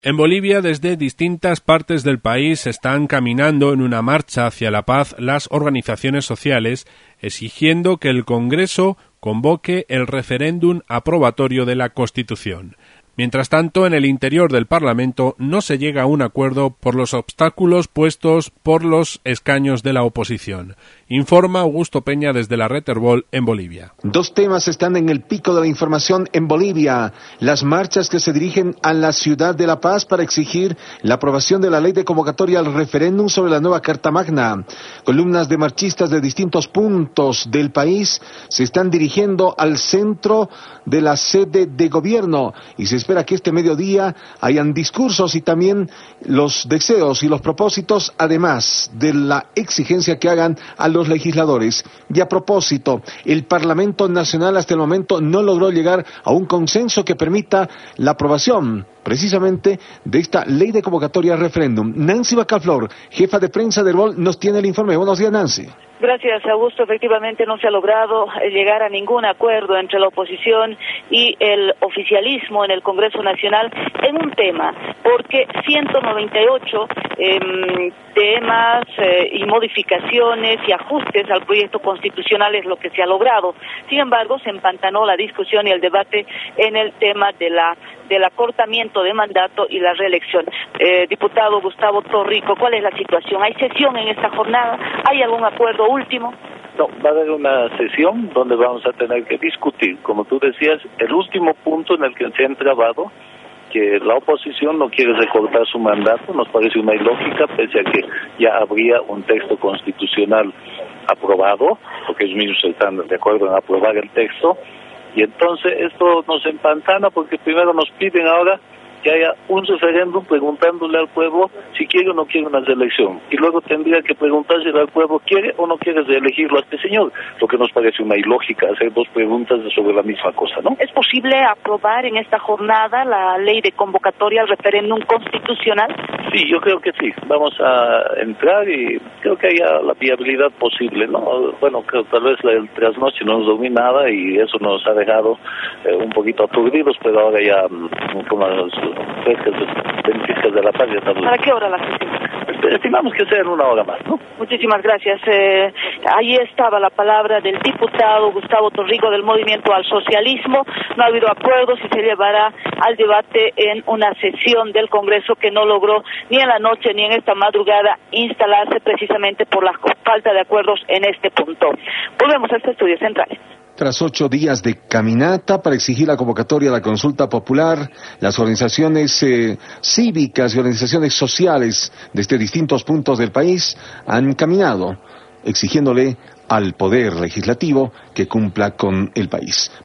En Bolivia, desde distintas partes del país están caminando en una marcha hacia la paz las organizaciones sociales, exigiendo que el Congreso convoque el referéndum aprobatorio de la Constitución. Mientras tanto, en el interior del Parlamento no se llega a un acuerdo por los obstáculos puestos por los escaños de la oposición. Informa Augusto Peña desde la Red Herbol en Bolivia. Dos temas están en el pico de la información en Bolivia. Las marchas que se dirigen a la ciudad de La Paz para exigir la aprobación de la ley de convocatoria al referéndum sobre la nueva Carta Magna. Columnas de marchistas de distintos puntos del país se están dirigiendo al centro de la sede de gobierno y se espera que este mediodía hayan discursos y también los deseos y los propósitos, además de la exigencia que hagan a los legisladores. Y a propósito, el Parlamento Nacional hasta el momento no logró llegar a un consenso que permita la aprobación precisamente de esta ley de convocatoria al referéndum. Nancy Bacalflor, jefa de prensa de Herbol, nos tiene el informe. Buenos días, Nancy. Gracias, Augusto. Efectivamente no se ha logrado llegar a ningún acuerdo entre la oposición y el oficialismo en el Congreso Nacional en un tema, porque 198 temas y modificaciones y ajustes al proyecto constitucional es lo que se ha logrado. Sin embargo, se empantanó la discusión y el debate en el tema del acortamiento de mandato y la reelección. Diputado Gustavo Torrico, ¿cuál es la situación? ¿Hay sesión en esta jornada? ¿Hay algún acuerdo último? No, va a haber una sesión donde vamos a tener que discutir, como tú decías, el último punto en el que se ha entrabado, que la oposición no quiere recortar su mandato. Nos parece una ilógica, pese a que ya habría un texto constitucional aprobado, porque ellos mismos están de acuerdo en aprobar el texto. Y entonces esto nos empantana porque primero nos piden ahora que haya un referéndum preguntándole al pueblo si quiere o no quiere una reelección. Y luego tendría que preguntarse al pueblo quiere o no quiere reelegirlo a este señor, lo que nos parece una ilógica hacer dos preguntas sobre la misma cosa, ¿no? ¿Es posible aprobar en esta jornada la ley de convocatoria al referéndum constitucional? Sí, yo creo que sí. Vamos a entrar y creo que haya la viabilidad posible, ¿no? Bueno, creo tal vez el trasnoche no nos domina nada y eso nos ha dejado un poquito aturdidos, pero ahora ya como los dentistas de La Paz ya estamos... ¿Para qué hora la sesión? Estimamos que sea en una hora más, ¿no? Muchísimas gracias. Ahí estaba la palabra del diputado Gustavo Torrico del Movimiento al Socialismo. No ha habido acuerdos y se llevará al debate en una sesión del Congreso que no logró ni en la noche ni en esta madrugada instalarse precisamente por la falta de acuerdos en este punto. Volvemos a este estudio central. Tras 8 días de caminata para exigir la convocatoria a la consulta popular, las organizaciones cívicas y organizaciones sociales desde distintos puntos del país han caminado exigiéndole al Poder Legislativo que cumpla con el país.